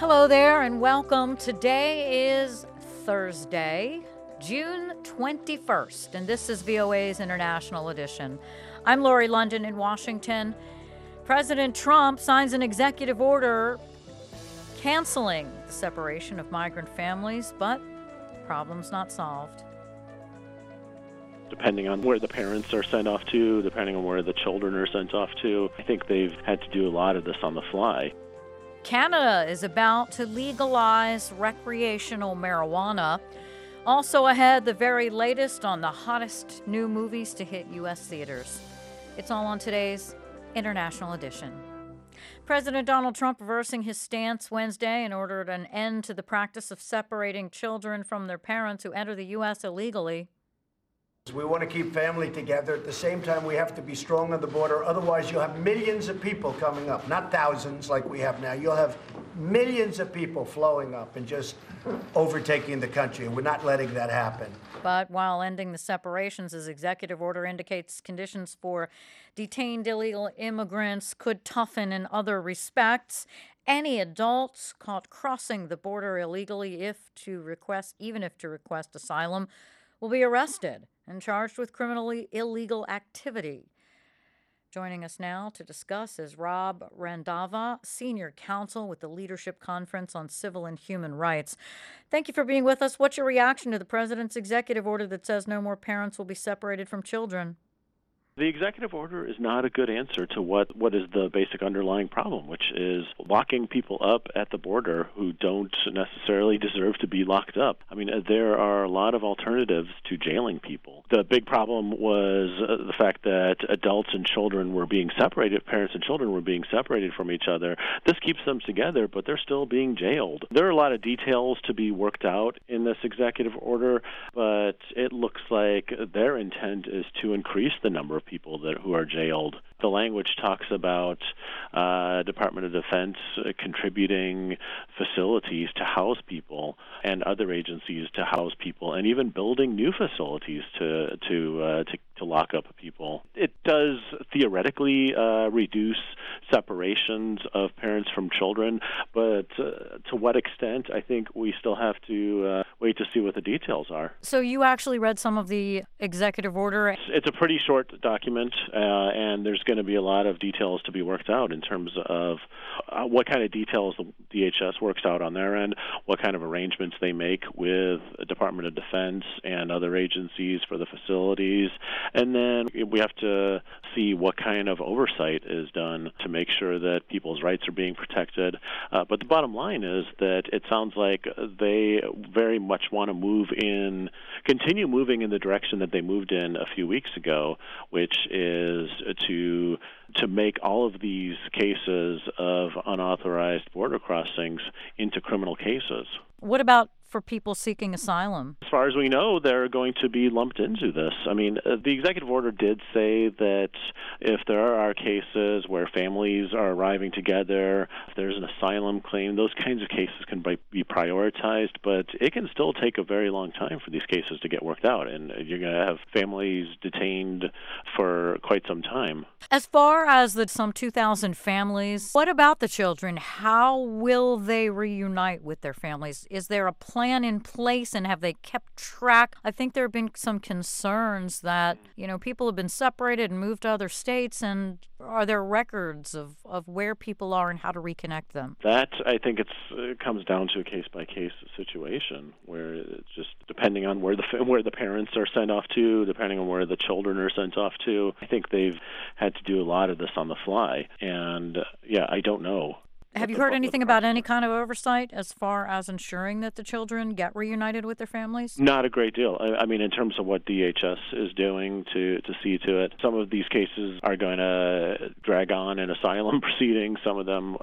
Hello there and welcome. Today is Thursday, June 21st, and this is VOA's International Edition. I'm Lori London in Washington. President Trump signs an executive order canceling the separation of migrant families, but problem's not solved. Depending on where the parents are sent off to, depending on where the children are sent off to, I think they've had to do a lot of this on the fly. Canada is about to legalize recreational marijuana. Also ahead, the very latest on the hottest new movies to hit U.S. theaters. It's all on today's International Edition. President Donald Trump reversing his stance Wednesday and ordered an end to the practice of separating children from their parents who enter the U.S. illegally. We want to keep family together. At the same time, we have to be strong on the border. Otherwise, you'll have millions of people coming up, not thousands like we have now. You'll have millions of people flowing up and just overtaking the country. And we're not letting that happen. But while ending the separations, his executive order indicates conditions for detained illegal immigrants could toughen in other respects. Any adults caught crossing the border illegally, even if to request asylum, will be arrested and charged with criminally illegal activity. Joining us now to discuss is Rob Randava, Senior Counsel with the Leadership Conference on Civil and Human Rights. Thank you for being with us. What's your reaction to the president's executive order that says no more parents will be separated from children? The executive order is not a good answer to what is the basic underlying problem, which is locking people up at the border who don't necessarily deserve to be locked up. I mean, there are a lot of alternatives to jailing people. The big problem was the fact that adults and children were being separated, parents and children were being separated from each other. This keeps them together, but they're still being jailed. There are a lot of details to be worked out in this executive order, but it looks like their intent is to increase the number of people who are jailed. The language talks about Department of Defense contributing facilities to house people and other agencies to house people, and even building new facilities to lock up people. It does theoretically reduce separations of parents from children, but to what extent, I think we still have to wait to see what the details are. So you actually read some of the executive order? It's a pretty short document, and there's going to be a lot of details to be worked out in terms of what kind of details the DHS works out on their end, what kind of arrangements they make with the Department of Defense and other agencies for the facilities. And then we have to see what kind of oversight is done to make sure that people's rights are being protected. But the bottom line is that it sounds like they very much want to continue moving in the direction that they moved in a few weeks ago, which is to make all of these cases of unauthorized border crossings into criminal cases. What about for people seeking asylum? As far as we know, they're going to be lumped into this. I mean, the executive order did say that if there are cases where families are arriving together, if there's an asylum claim, those kinds of cases can be prioritized, but it can still take a very long time for these cases to get worked out, and you're going to have families detained for quite some time. As far as some 2,000 families, what about the children? How will they reunite with their families? Is there a plan in place, and have they kept track? I think there have been some concerns that, people have been separated and moved to other states, and are there records of where people are and how to reconnect them? That, I think it comes down to a case-by-case situation where it's just depending on where the parents are sent off to, depending on where the children are sent off to. I think they've had to do a lot of this on the fly, and I don't know. Have you heard anything about any kind of oversight as far as ensuring that the children get reunited with their families? Not a great deal. I mean, in terms of what DHS is doing to see to it, some of these cases are going to drag on in asylum proceedings. Some of them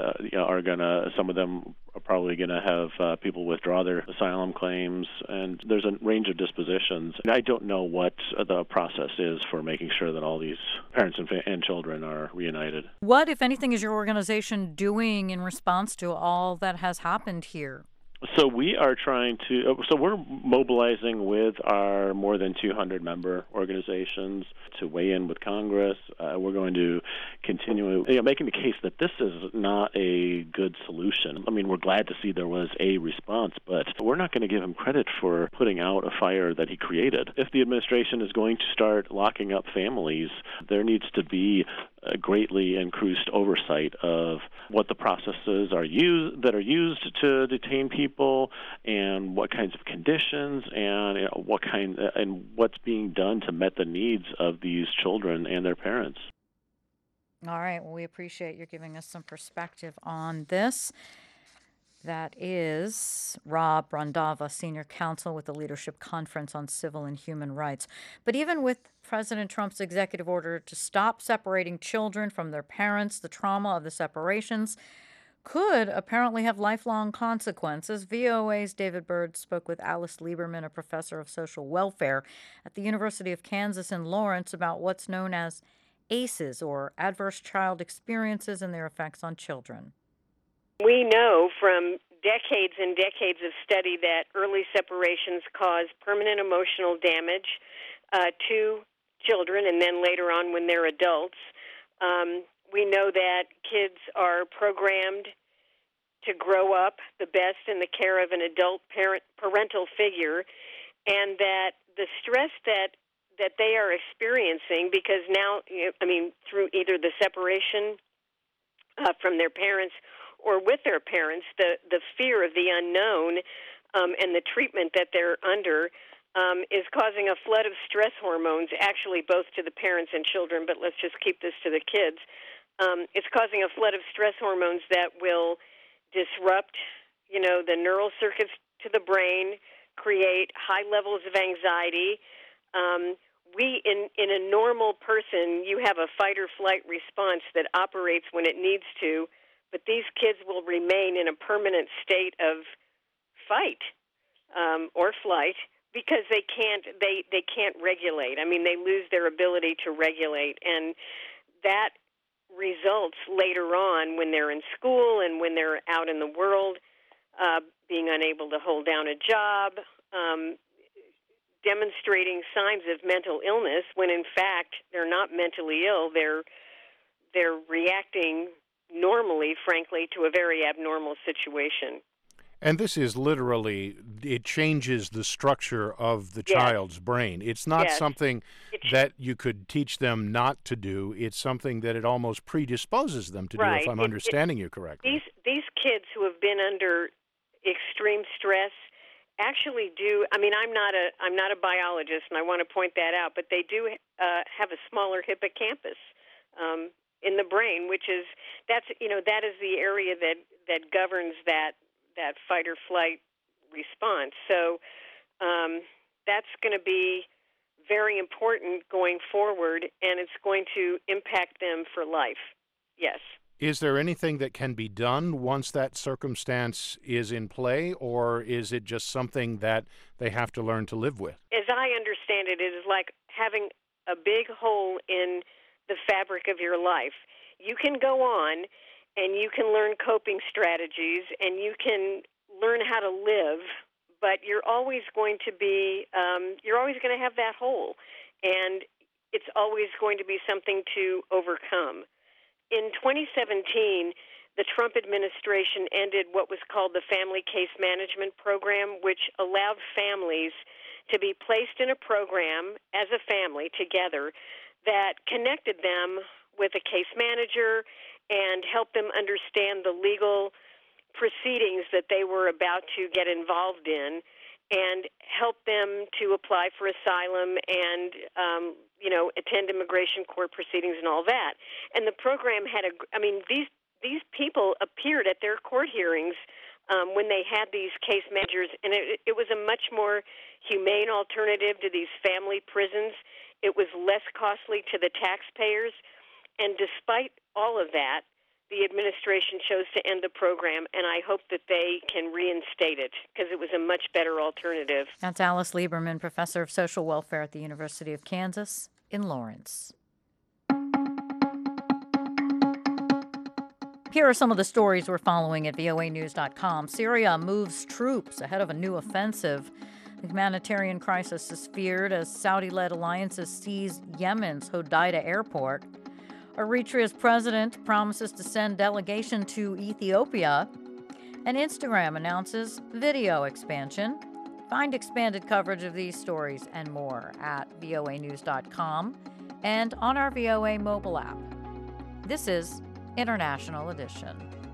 some of them are probably going to have people withdraw their asylum claims, and there's a range of dispositions. And I don't know what the process is for making sure that all these parents and children are reunited. What, if anything, is your organization doing in response to all that has happened here? So we are trying to. So we're mobilizing with our more than 200 member organizations to weigh in with Congress. We're going to continue making the case that this is not a good solution. I mean, we're glad to see there was a response, but we're not going to give him credit for putting out a fire that he created. If the administration is going to start locking up families, there needs to be a greatly increased oversight of what the processes are used to detain people, and what kinds of conditions, and and what's being done to meet the needs of these children and their parents. All right. Well, we appreciate you giving us some perspective on this. That is Rob Rondava, Senior Counsel with the Leadership Conference on Civil and Human Rights. But even with President Trump's executive order to stop separating children from their parents, the trauma of the separations could apparently have lifelong consequences. VOA's David Byrd spoke with Alice Lieberman, a professor of social welfare at the University of Kansas in Lawrence, about what's known as ACEs, or adverse child experiences, and their effects on children. We know from decades and decades of study that early separations cause permanent emotional damage to children, and then later on when they're adults. We know that kids are programmed to grow up the best in the care of an adult parental figure, and that the stress that they are experiencing, because now, through either the separation from their parents or with their parents, the fear of the unknown and the treatment that they're under is causing a flood of stress hormones, actually both to the parents and children, but let's just keep this to the kids. It's causing a flood of stress hormones that will disrupt, the neural circuits to the brain, create high levels of anxiety. In a normal person, you have a fight or flight response that operates when it needs to, but these kids will remain in a permanent state of fight or flight because they can't regulate. I mean, they lose their ability to regulate, and that results later on when they're in school and when they're out in the world, being unable to hold down a job, demonstrating signs of mental illness when in fact they're not mentally ill. They're reacting normally, frankly, to a very abnormal situation. And this is literally, it changes the structure of the child's brain. It's not something that you could teach them not to do. It's something that it almost predisposes them to do, if I'm understanding you correctly. These kids who have been under extreme stress actually do. I mean, I'm not a biologist, and I want to point that out, but they do have a smaller hippocampus in the brain, that is the area that governs that fight or flight response. So that's going to be very important going forward, and it's going to impact them for life. Yes. Is there anything that can be done once that circumstance is in play, or is it just something that they have to learn to live with? As I understand it, it is like having a big hole in the fabric of your life. You can go on and you can learn coping strategies and you can learn how to live, but you're always going to have that hole, and it's always going to be something to overcome. In 2017, the Trump administration ended what was called the Family Case Management Program, which allowed families to be placed in a program as a family together that connected them with a case manager and helped them understand the legal proceedings that they were about to get involved in, and helped them to apply for asylum and attend immigration court proceedings and all that. And the program had these people appeared at their court hearings when they had these case managers, and it was a much more humane alternative to these family prisons. It was less costly to the taxpayers, and despite all of that, the administration chose to end the program, and I hope that they can reinstate it because it was a much better alternative. That's Alice Lieberman, professor of social welfare at the University of Kansas in Lawrence. Here are some of the stories we're following at voanews.com. Syria moves troops ahead of a new offensive. The humanitarian crisis is feared as Saudi-led alliances seize Yemen's Hodeida airport. Eritrea's president promises to send delegation to Ethiopia. And Instagram announces video expansion. Find expanded coverage of these stories and more at voanews.com and on our VOA mobile app. This is International Edition.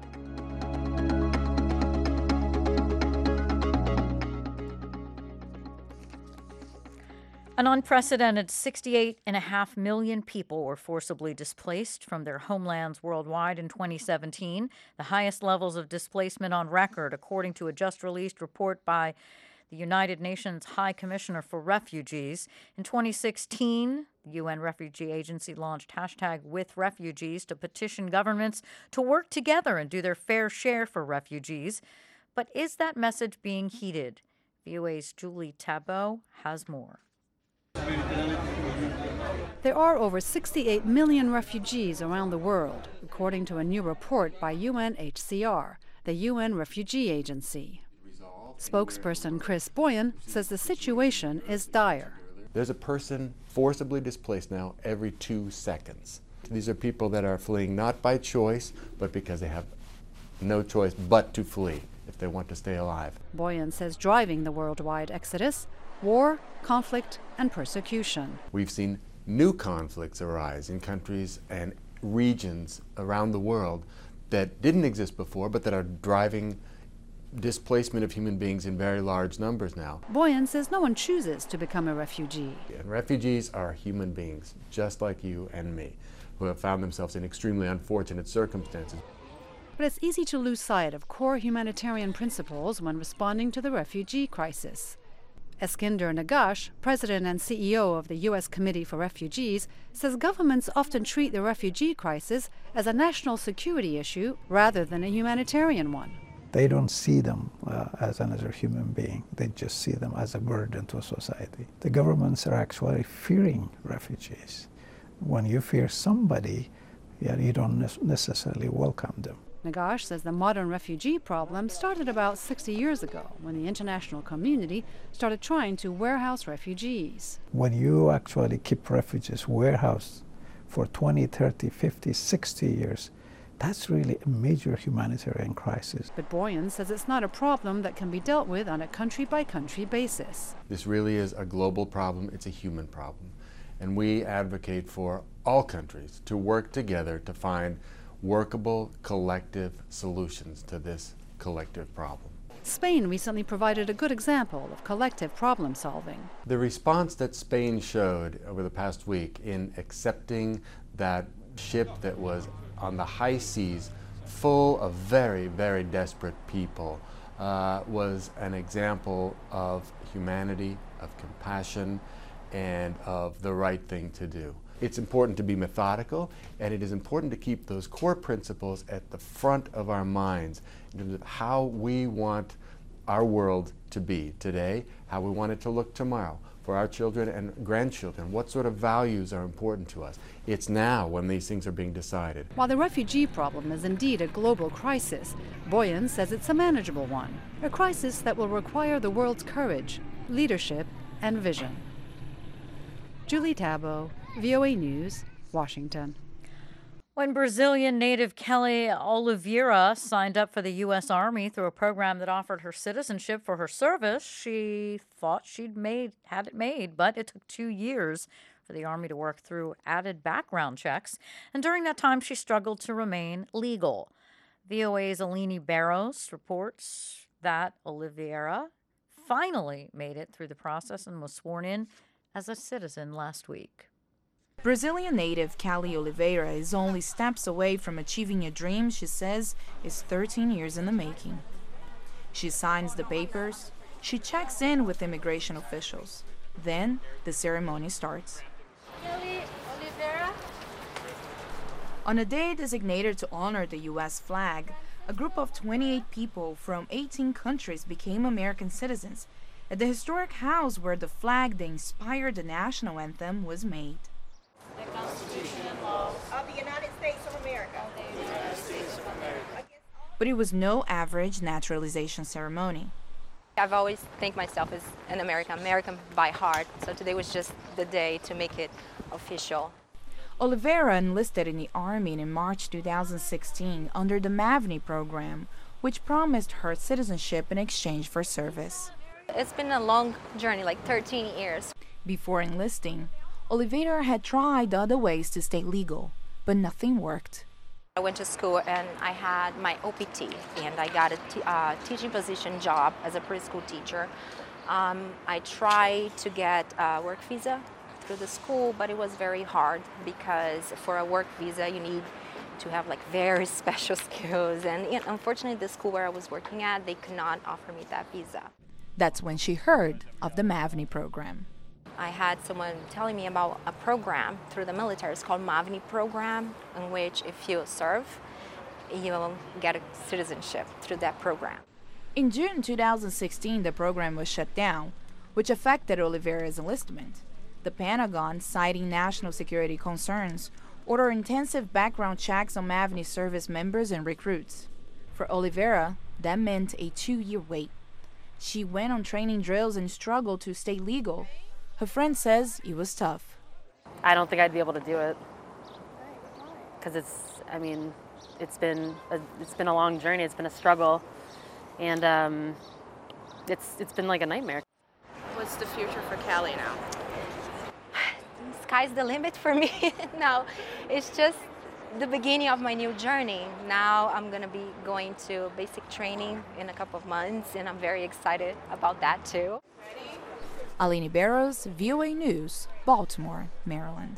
An unprecedented 68.5 million people were forcibly displaced from their homelands worldwide in 2017, the highest levels of displacement on record, according to a just-released report by the United Nations High Commissioner for Refugees. In 2016, the UN Refugee Agency launched #WithRefugees to petition governments to work together and do their fair share for refugees. But is that message being heeded? VOA's Julie Tabot has more. There are over 68 million refugees around the world, according to a new report by UNHCR, the UN Refugee Agency. Spokesperson Chris Boyan says the situation is dire. There's a person forcibly displaced now every 2 seconds. These are people that are fleeing not by choice, but because they have no choice but to flee if they want to stay alive. Boyan says driving the worldwide exodus, war, conflict, and persecution. We've seen new conflicts arise in countries and regions around the world that didn't exist before, but that are driving displacement of human beings in very large numbers now. Boyan says no one chooses to become a refugee. And refugees are human beings, just like you and me, who have found themselves in extremely unfortunate circumstances. But it's easy to lose sight of core humanitarian principles when responding to the refugee crisis. Eskinder Nagash, president and CEO of the U.S. Committee for Refugees, says governments often treat the refugee crisis as a national security issue rather than a humanitarian one. They don't see them as another human being. They just see them as a burden to society. The governments are actually fearing refugees. When you fear somebody, you don't necessarily welcome them. Nagash says the modern refugee problem started about 60 years ago when the international community started trying to warehouse refugees. When you actually keep refugees warehoused for 20, 30, 50, 60 years, that's really a major humanitarian crisis. But Boyan says it's not a problem that can be dealt with on a country-by-country basis. This really is a global problem. It's a human problem. And we advocate for all countries to work together to find workable, collective solutions to this collective problem. Spain recently provided a good example of collective problem solving. The response that Spain showed over the past week in accepting that ship that was on the high seas full of very, very desperate people was an example of humanity, of compassion, and of the right thing to do. It's important to be methodical, and it is important to keep those core principles at the front of our minds in terms of how we want our world to be today, how we want it to look tomorrow for our children and grandchildren. What sort of values are important to us? It's now when these things are being decided. While the refugee problem is indeed a global crisis, Boyan says it's a manageable one, a crisis that will require the world's courage, leadership, and vision. Julie Tabot, VOA News, Washington. When Brazilian native Kelly Oliveira signed up for the U.S. Army through a program that offered her citizenship for her service, she thought she'd had it made, but it took 2 years for the Army to work through added background checks, and during that time she struggled to remain legal. VOA's Alini Barros reports that Oliveira finally made it through the process and was sworn in as a citizen last week. Brazilian native Kelly Oliveira is only steps away from achieving a dream she says is 13 years in the making. She signs the papers, she checks in with immigration officials. Then the ceremony starts. Kelly Oliveira. On a day designated to honor the U.S. flag, a group of 28 people from 18 countries became American citizens at the historic house where the flag that inspired the national anthem was made. The Constitution and laws of the United States of America. of the United States of America. But it was no average naturalization ceremony. I've always think myself as an American by heart, so today was just the day to make it official. Oliveira enlisted in the Army in March 2016 under the MAVNI program, which promised her citizenship in exchange for service. It's been a long journey, like 13 years. Before enlisting, Oliveira had tried other ways to stay legal, but nothing worked. I went to school and I had my OPT, and I got a teaching position job as a preschool teacher. I tried to get a work visa through the school, but it was very hard because for a work visa you need to have like very special skills, and unfortunately the school where I was working at, they could not offer me that visa. That's when she heard of the MAVNI program. I had someone telling me about a program through the military. It's called MAVNI program, in which if you serve, you'll get a citizenship through that program. In June 2016, the program was shut down, which affected Oliveira's enlistment. The Pentagon, citing national security concerns, ordered intensive background checks on MAVNI service members and recruits. For Oliveira, that meant a 2-year wait. She went on training drills and struggled to stay legal. Her friend says it was tough. I don't think I'd be able to do it because it's been a long journey. It's been a struggle, and it's been like a nightmare. What's the future for Callie now? Sky's the limit for me now. It's just the beginning of my new journey. Now I'm going to be going to basic training in a couple of months, and I'm very excited about that too. Aline Barrows, VOA News, Baltimore, Maryland.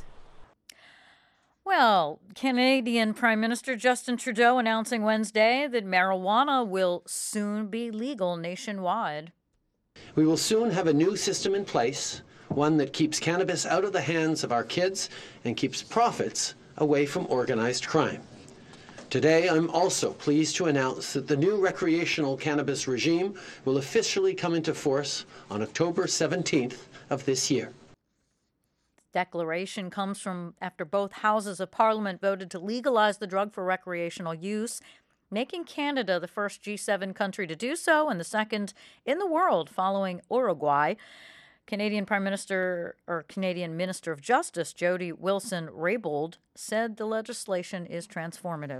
Well, Canadian Prime Minister Justin Trudeau announcing Wednesday that marijuana will soon be legal nationwide. We will soon have a new system in place, one that keeps cannabis out of the hands of our kids and keeps profits away from organized crime. Today, I'm also pleased to announce that the new recreational cannabis regime will officially come into force on October 17th of this year. Declaration comes from after both houses of Parliament voted to legalize the drug for recreational use, making Canada the first G7 country to do so and the second in the world following Uruguay. Canadian Minister of Justice Jody Wilson-Raybould said the legislation is transformative.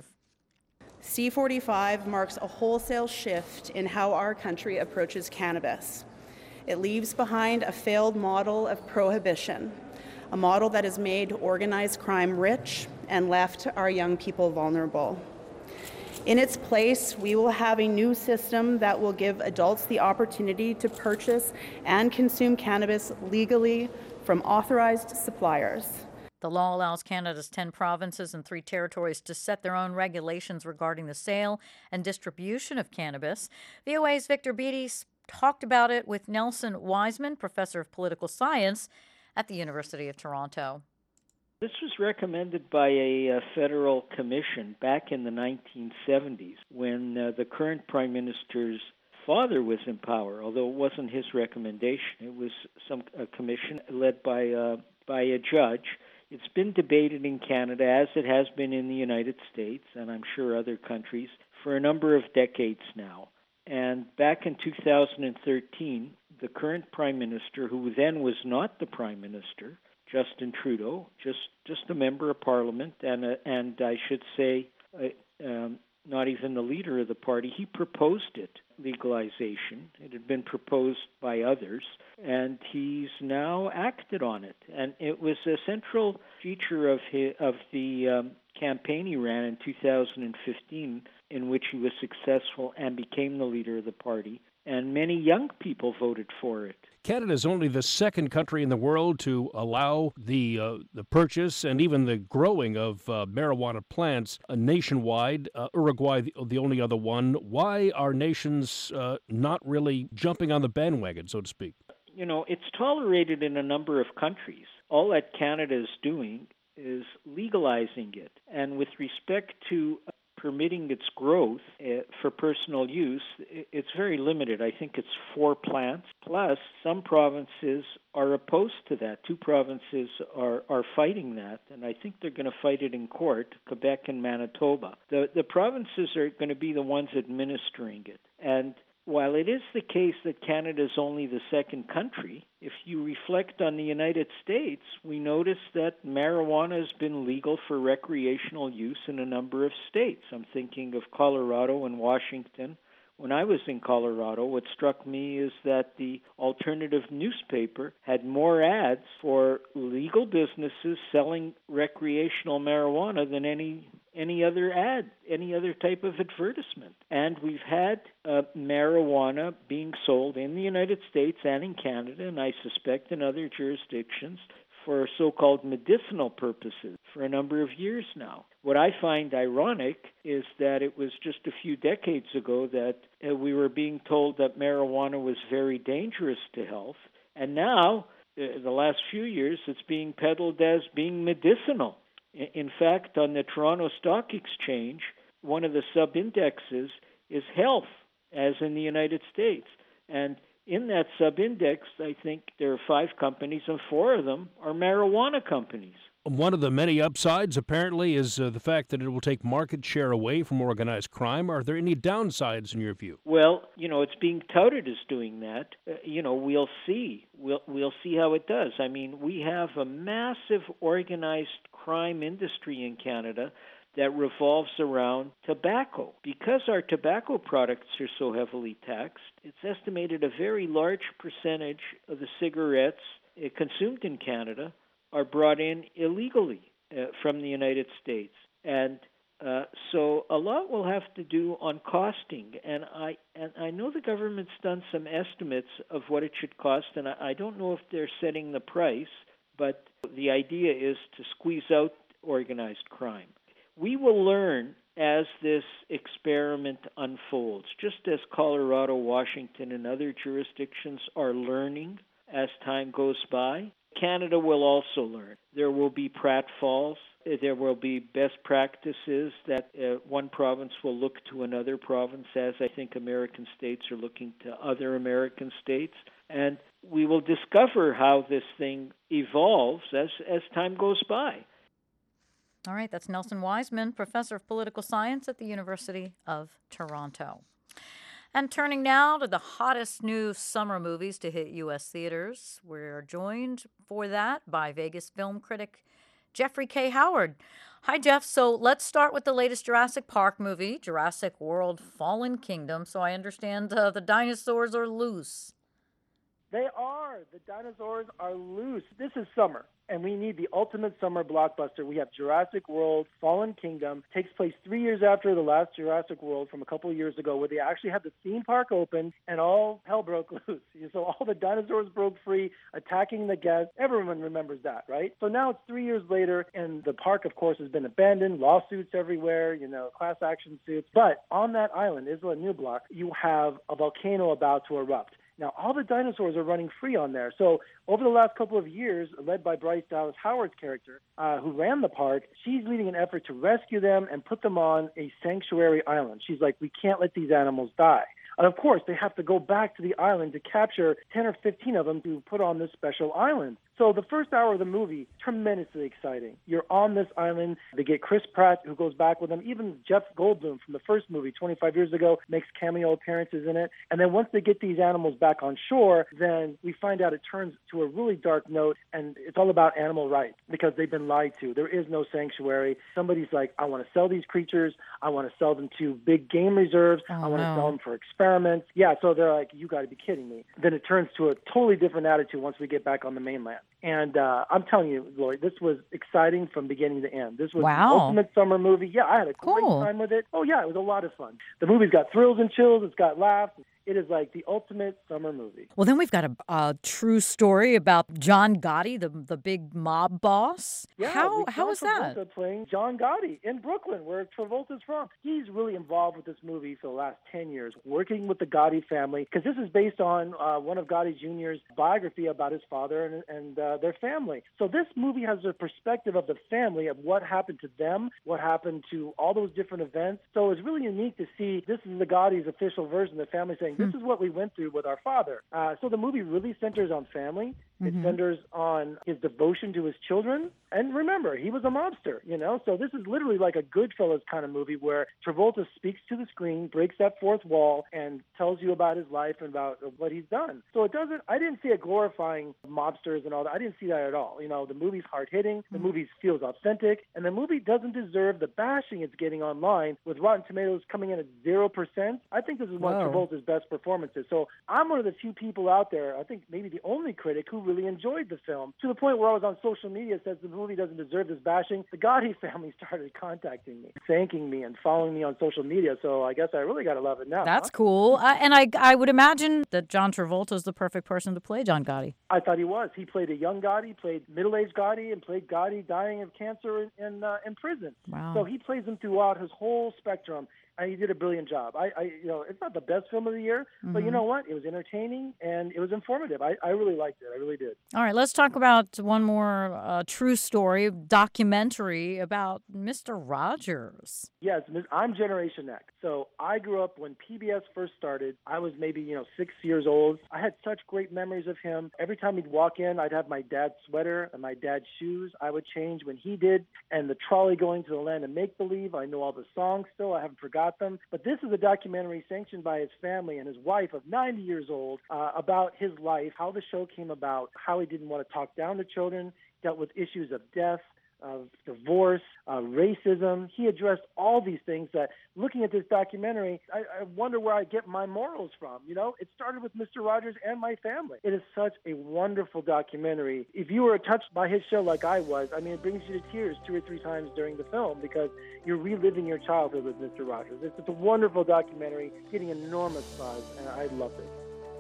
C-45 marks a wholesale shift in how our country approaches cannabis. It leaves behind a failed model of prohibition, a model that has made organized crime rich and left our young people vulnerable. In its place, we will have a new system that will give adults the opportunity to purchase and consume cannabis legally from authorized suppliers. The law allows Canada's 10 provinces and 3 territories to set their own regulations regarding the sale and distribution of cannabis. VOA's Victor Beattie talked about it with Nelson Wiseman, professor of political science at the University of Toronto. This was recommended by a federal commission back in the 1970s when the current Prime Minister's father was in power, although it wasn't his recommendation. It was a commission led by a judge. It's been debated in Canada, as it has been in the United States, and I'm sure other countries, for a number of decades now. And back in 2013, the current Prime Minister, who then was not the Prime Minister, Justin Trudeau, just a member of Parliament, and I should say not even the leader of the party, he proposed it, legalization. It had been proposed by others, and he's now acted on it. And it was a central feature of the campaign he ran in 2015, in which he was successful and became the leader of the party. And many young people voted for it. Canada is only the second country in the world to allow the purchase and even the growing of marijuana plants nationwide. Uruguay, the only other one. Why are nations not really jumping on the bandwagon, so to speak? You know, it's tolerated in a number of countries. All that Canada is doing is legalizing it. And with respect to permitting its growth for personal use, it's very limited. I think it's 4 plants. Plus, some provinces are opposed to that. 2 provinces are fighting that, and I think they're going to fight it in court, Quebec and Manitoba. The provinces are going to be the ones administering it. And while it is the case that Canada is only the second country, if you reflect on the United States, we notice that marijuana has been legal for recreational use in a number of states. I'm thinking of Colorado and Washington. When I was in Colorado, what struck me is that the alternative newspaper had more ads for legal businesses selling recreational marijuana than any other ad, any other type of advertisement. And we've had marijuana being sold in the United States and in Canada, and I suspect in other jurisdictions, for so-called medicinal purposes for a number of years now. What I find ironic is that it was just a few decades ago that we were being told that marijuana was very dangerous to health, and now, the last few years, it's being peddled as being medicinal. In fact, on the Toronto Stock Exchange, one of the sub-indexes is health, as in the United States. And in that sub-index, I think there are 5 companies, and 4 of them are marijuana companies. One of the many upsides, apparently, is the fact that it will take market share away from organized crime. Are there any downsides in your view? Well, it's being touted as doing that. We'll see. We'll see how it does. I mean, we have a massive organized crime industry in Canada that revolves around tobacco. Because our tobacco products are so heavily taxed, it's estimated a very large percentage of the cigarettes consumed in Canada are brought in illegally from the United States. And so a lot will have to do on costing. And I know the government's done some estimates of what it should cost, and I don't know if they're setting the price, but the idea is to squeeze out organized crime. We will learn as this experiment unfolds, just as Colorado, Washington, and other jurisdictions are learning as time goes by. Canada will also learn. There will be pratfalls. There will be best practices that one province will look to another province, as I think American states are looking to other American states. And we will discover how this thing evolves as time goes by. All right, that's Nelson Wiseman, professor of political science at the University of Toronto. And turning now to the hottest new summer movies to hit U.S. theaters, we're joined for that by Vegas film critic Jeffrey K. Howard. Hi, Jeff. So let's start with the latest Jurassic Park movie, Jurassic World Fallen Kingdom. So I understand the dinosaurs are loose. They are. The dinosaurs are loose. This is summer, and we need the ultimate summer blockbuster. We have Jurassic World Fallen Kingdom. It takes place 3 years after the last Jurassic World from a couple of years ago, where they actually had the theme park open and all hell broke loose. So all the dinosaurs broke free, attacking the guests. Everyone remembers that, right? So now it's 3 years later, and the park, of course, has been abandoned, lawsuits everywhere, class action suits. But on that island, Isla Nublar, you have a volcano about to erupt. Now, all the dinosaurs are running free on there. So over the last couple of years, led by Bryce Dallas Howard's character, who ran the park, she's leading an effort to rescue them and put them on a sanctuary island. She's like, we can't let these animals die. And of course, they have to go back to the island to capture 10 or 15 of them to put on this special island. So the first hour of the movie, tremendously exciting. You're on this island. They get Chris Pratt, who goes back with them. Even Jeff Goldblum from the first movie 25 years ago makes cameo appearances in it. And then once they get these animals back on shore, then we find out it turns to a really dark note, and it's all about animal rights because they've been lied to. There is no sanctuary. Somebody's like, I want to sell these creatures. I want to sell them to big game reserves. I want to sell them for experiments. Yeah, so they're like, you got to be kidding me. Then it turns to a totally different attitude once we get back on the mainland. And I'm telling you, Lori, this was exciting from beginning to end. This was the ultimate summer movie. Yeah, I had a great time with it. Oh, yeah, it was a lot of fun. The movie's got thrills and chills. It's got laughs. It is like the ultimate summer movie. Well, then we've got a true story about John Gotti, the big mob boss. Yeah, how is that? Travolta playing John Gotti in Brooklyn, where Travolta's from. He's really involved with this movie for the last 10 years, working with the Gotti family, because this is based on one of Gotti Jr.'s biography about his father and their family. So this movie has a perspective of the family, of what happened to them, what happened to all those different events. So it's really unique to see this is the Gotti's official version, the family saying, this is what we went through with our father. So the movie really centers on family. It centers on his devotion to his children. And remember, he was a mobster, So this is literally like a Goodfellas kind of movie where Travolta speaks to the screen, breaks that fourth wall, and tells you about his life and about what he's done. So I didn't see it glorifying mobsters and all that. I didn't see that at all. The movie's hard-hitting, the movie feels authentic, and the movie doesn't deserve the bashing it's getting online with Rotten Tomatoes coming in at 0%. I think this is one of Travolta's best performances. So I'm one of the few people out there, I think maybe the only critic, who really enjoyed the film, to the point where I was on social media says the movie doesn't deserve this bashing. The Gotti family started contacting me, thanking me, and following me on social media, so I guess I really got to love it now. That's cool. And I would imagine that John Travolta is the perfect person to play John Gotti. I thought he was. He played a young Gotti, played middle-aged Gotti, and played Gotti dying of cancer in prison. Wow. So he plays him throughout his whole spectrum. And he did a brilliant job. It's not the best film of the year, but you know what? It was entertaining and it was informative. I really liked it. I really did. All right, let's talk about one more true story, documentary about Mr. Rogers. Yes, I'm Generation X. So I grew up when PBS first started. I was maybe, 6 years old. I had such great memories of him. Every time he'd walk in, I'd have my dad's sweater and my dad's shoes. I would change when he did. And the trolley going to the land of make-believe. I know all the songs still. I haven't forgotten them. But this is a documentary sanctioned by his family and his wife of 90 years old about his life, how the show came about, how he didn't want to talk down to children, dealt with issues of death, of divorce, racism. He addressed all these things that, looking at this documentary, I wonder where I get my morals from. It started with Mr. Rogers and my family. It is such a wonderful documentary. If you were touched by his show like I was, it brings you to tears 2 or 3 times during the film because you're reliving your childhood with Mr. Rogers. It's a wonderful documentary, getting enormous buzz, and I loved it.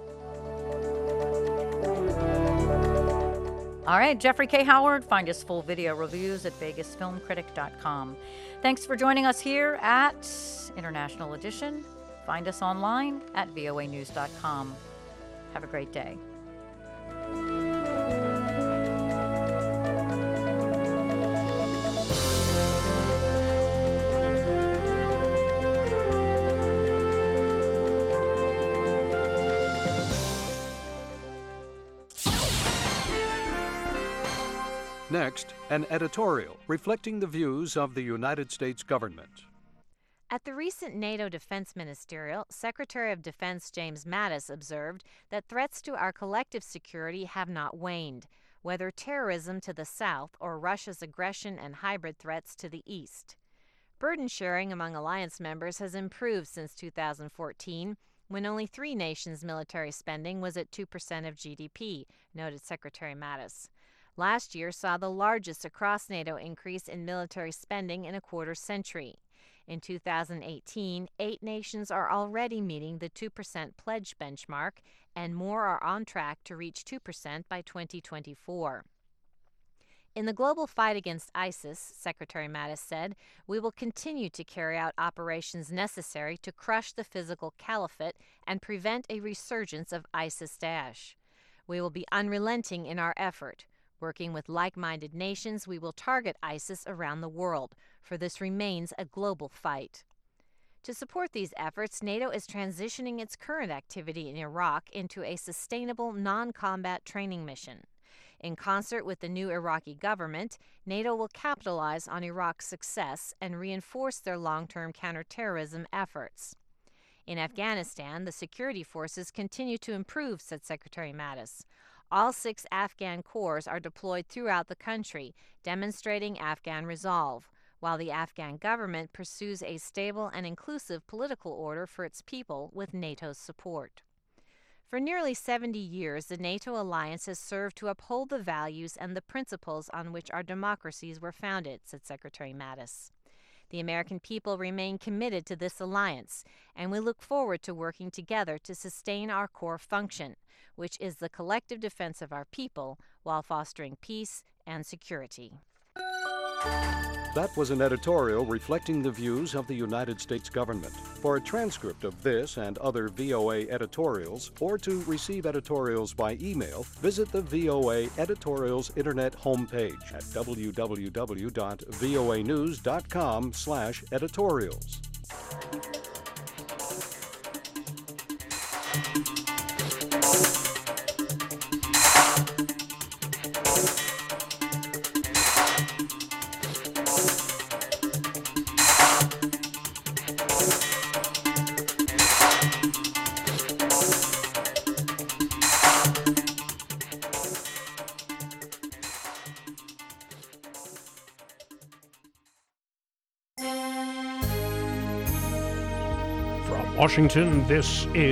All right, Jeffrey K. Howard. Find his full video reviews at vegasfilmcritic.com. Thanks for joining us here at International Edition. Find us online at voanews.com. Have a great day. Next, an editorial reflecting the views of the United States government. At the recent NATO Defense Ministerial, Secretary of Defense James Mattis observed that threats to our collective security have not waned, whether terrorism to the south or Russia's aggression and hybrid threats to the east. Burden sharing among alliance members has improved since 2014, when only 3 nations' military spending was at 2% of GDP, noted Secretary Mattis. Last year saw the largest across NATO increase in military spending in a quarter century. In 2018, 8 nations are already meeting the 2% pledge benchmark, and more are on track to reach 2% by 2024. In the global fight against ISIS, Secretary Mattis said, we will continue to carry out operations necessary to crush the physical caliphate and prevent a resurgence of ISIS-Daesh. We will be unrelenting in our effort. Working with like-minded nations, we will target ISIS around the world, for this remains a global fight. To support these efforts, NATO is transitioning its current activity in Iraq into a sustainable non-combat training mission. In concert with the new Iraqi government, NATO will capitalize on Iraq's success and reinforce their long-term counterterrorism efforts. In Afghanistan, the security forces continue to improve, said Secretary Mattis. All 6 Afghan corps are deployed throughout the country, demonstrating Afghan resolve, while the Afghan government pursues a stable and inclusive political order for its people with NATO's support. For nearly 70 years, the NATO alliance has served to uphold the values and the principles on which our democracies were founded, said Secretary Mattis. The American people remain committed to this alliance, and we look forward to working together to sustain our core function, which is the collective defense of our people while fostering peace and security. That was an editorial reflecting the views of the United States government. For a transcript of this and other VOA editorials, or to receive editorials by email, visit the VOA Editorials Internet homepage at www.voanews.com/editorials. From Washington, this is